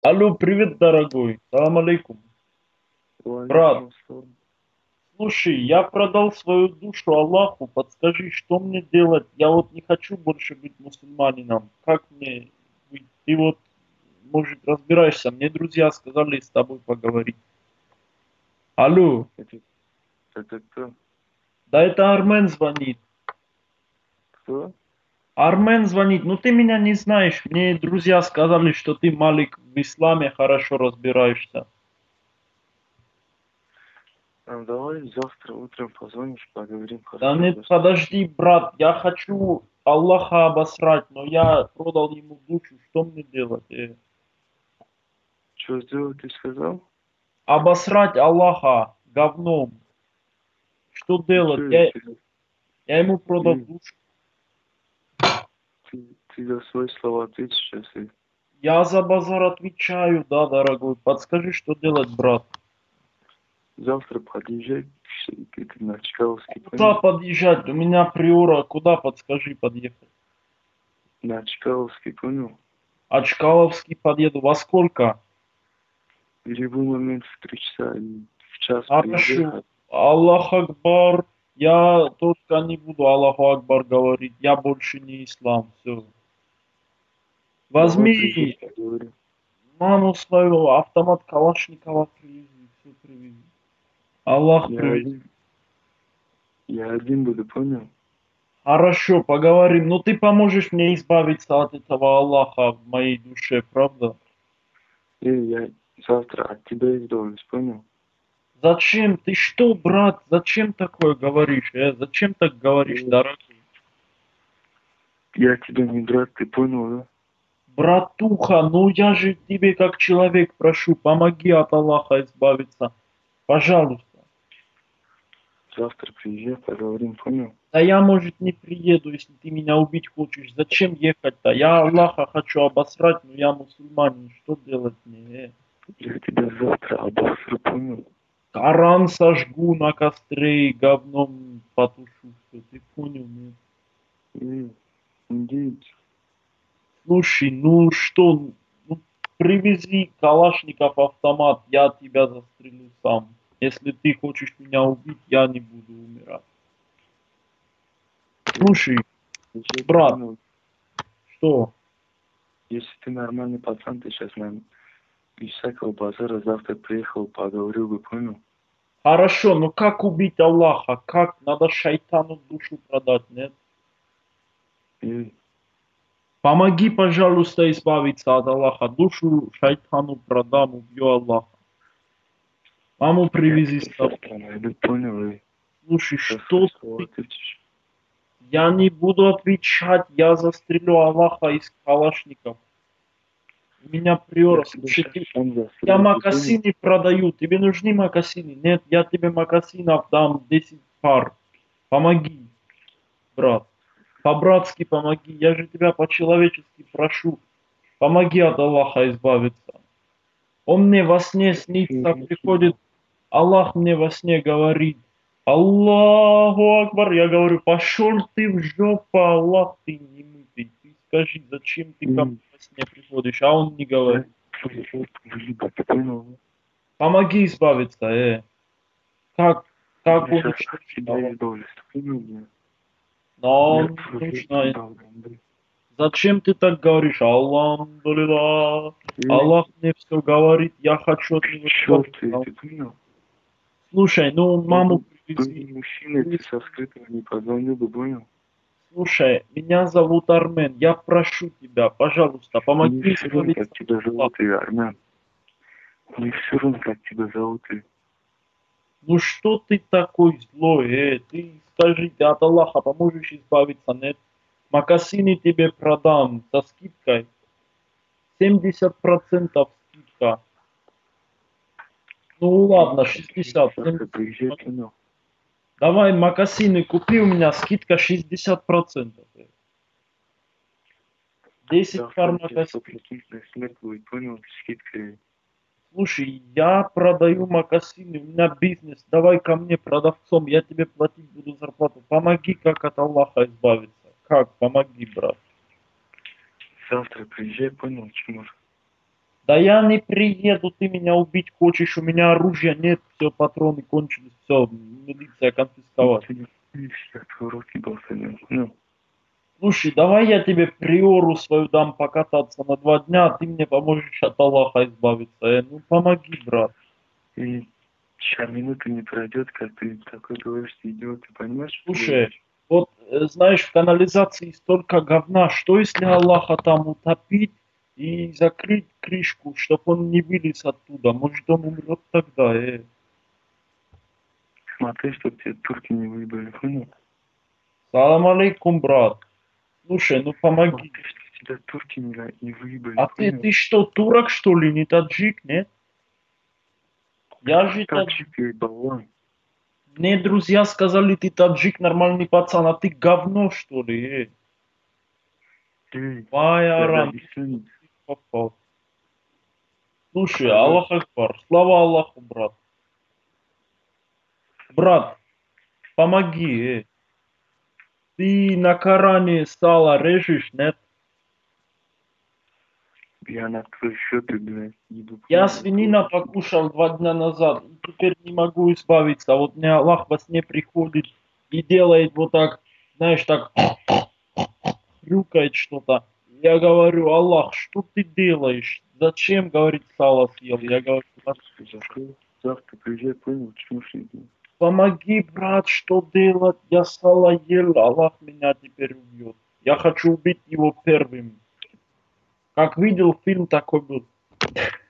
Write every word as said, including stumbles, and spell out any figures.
Алло, привет, дорогой. Салам алейкум. Брат, Валикум ассалам. слушай, я продал свою душу Аллаху. Подскажи, что мне делать? Я вот не хочу больше быть мусульманином. Как мне быть? Ты вот, может, разбираешься. Мне друзья сказали с тобой поговорить. Алло, Это, это кто? да это Армен звонит. Кто? Армен звонит. Ну ты меня не знаешь. Мне друзья сказали, что ты, Малик, в исламе хорошо разбираешься. А, давай завтра утром позвонишь, поговорим, Да хорошо? нет, Без... подожди, брат, я хочу Аллаха обосрать, но я продал ему душу, что мне делать? Э, Что сделать, ты сказал? обосрать Аллаха говном. Что И делать? что, Я, если я ему продал ты, душу. ты, ты за свои слова ответишь сейчас? И Я за базар отвечаю, да, дорогой. Подскажи, что делать, брат? завтра подъезжай к- к- на Чкаловский, Куда понял? подъезжать? У меня приора. Куда, подскажи, подъехать? На Чкаловский, понял? А Чкаловский подъеду. Во сколько? В любой момент в три часа или в час приезжай. Хорошо. ха- Аллах Акбар. Я только не буду Аллаху Акбар говорить. Я больше не ислам. Все. Давай приезжай, Возьми поговорим. маму свою, автомат Калашникова привези. Все привези. Аллах Я привези. один, я один буду, понял? Хорошо, поговорим. Но ты поможешь мне избавиться от этого Аллаха в моей душе, правда? И я завтра от тебя избавлюсь, понял? Зачем? Ты что, брат? Зачем такое говоришь? Э? Зачем так говоришь, И дорогой? я тебя не брат, ты понял, да? Братуха, ну я же тебе как человек прошу, помоги от Аллаха избавиться. Пожалуйста. Завтра приезжай, поговорим, понял? Да я, может, не приеду, если ты меня убить хочешь. Зачем ехать-то? Я Аллаха хочу обосрать, но я мусульманин. Что делать мне? Э? Я тебя завтра обосру, понял? Коран сожгу на костре и говном потушу. Все, ты понял, нет? И индейцы. Слушай, ну что, ну, привези Калашников автомат, я тебя застрелю сам. Если ты хочешь меня убить, я не буду умирать. И Слушай, приезжай, брат, понял? что? Если ты нормальный пацан, ты сейчас нам без всякого базара завтра приехал, поговорил бы, понял? Хорошо, но как убить Аллаха? Как? Надо шайтану душу продать, нет? И Помоги, пожалуйста, избавиться от Аллаха. Душу шайтану продам, убью Аллаха. Маму я привези с тебя собой. завтра найду, понял? И Слушай, за свои что слова ты? ответишь. Я не буду отвечать, я застрелю Аллаха из калашников. У меня Я приора. тебя Слушай, сейчас ты, сам я застрелю, ты понял? макасины продаю. Тебе нужны макасины? Нет, я тебе макасинов дам десять пар. Помоги, брат. По-братски помоги. Я же тебя по-человечески прошу. Помоги от Аллаха избавиться. Он мне во сне Всё, снится, приходит, ничего. Аллах мне во сне говорит, Аллаху Акбар. Я говорю, пошел ты в жопу, Аллах, ты не мытый. Ты скажи, зачем ты ко мне И во сне приходишь? А он не я говорит. твою жопу выебать, ты понял? Помоги избавиться, э. Как, как Я сейчас от уничтожить тебя Аллах? избавлюсь, ты понял меня? Я Но твою жопу нужно. дал, Андрей. Зачем ты так говоришь? Аллаху Эй, Аллах мне все говорит, я хочу от него черт ты, избавиться. ты понял? Слушай, ну Был маму бы, был привези. бы мужчина, ты со скрытым не позвонил бы, понял? Слушай, меня зовут Армен. Я прошу тебя, пожалуйста, Мне помоги все равно, как избавиться тебя от Аллаха. зовут, и Армян. Мне все равно, как тебя зовут, и Ну что ты такой злой, э? Ты скажи, ты от Аллаха поможешь избавиться, нет? Макасины тебе продам со скидкой. семьдесят процентов скидка. Ну ладно, шестьдесят, завтра семьдесят. приезжай, понял? Давай макасины купи, у меня скидка шестьдесят процентов. десять пар Завтра тебе макасин. стопроцентная смерть будет, понял? Скидка. Слушай, я продаю макасины, у меня бизнес, давай ко мне продавцом, я тебе платить буду зарплату. Помоги, как от Аллаха избавиться. Как? Помоги, брат. Завтра приезжай, понял, Чмур? Да я не приеду, ты меня убить хочешь, у меня оружия нет, все, патроны кончились, все, милиция конфисковать. Ты я твой рот ебался, ну. Слушай, давай я тебе приору свою дам покататься на два дня, а ты мне поможешь от Аллаха избавиться. Э, ну помоги, брат. И сейчас минуты не пройдет, как ты такой говоришь, ты идиот, ты понимаешь, что ты Слушай, говоришь? вот э, знаешь, в канализации столько говна, что если Аллаха там утопить и закрыть крышку, чтобы он не вылез оттуда? Может он умрет тогда, э? Смотри, чтоб тебе турки не выебали, понял? Салам алейкум, брат. Слушай, ну помоги. Смотри, что тебя турки не, не выебали, А ты, понял? ты что, турок что ли, не таджик, нет? Я же таджик. Таджик и баллон. Мне друзья сказали, ты таджик, нормальный пацан, а ты говно что ли, э? Эй, Вай, я Арам, объясню. ты попал. Слушай, Алло. Аллах Акбар, слава Аллаху, брат. Брат, помоги, э. Ты на Коране сало режешь, нет? Я на твой счет, блядь, еду. Я понял? свинина покушал два дня назад, и теперь не могу избавиться. Вот мне Аллах во сне приходит и делает вот так, знаешь, так хрюкает что-то. Я говорю, Аллах, что ты делаешь? Зачем, говорит, сало съел? Я говорю, Закрыл. Завтра приезжай, понял, чмуши. помоги, брат, что делать? Я сало ел, Аллах меня теперь убьет. Я хочу убить его первым. Как видел, фильм такой был.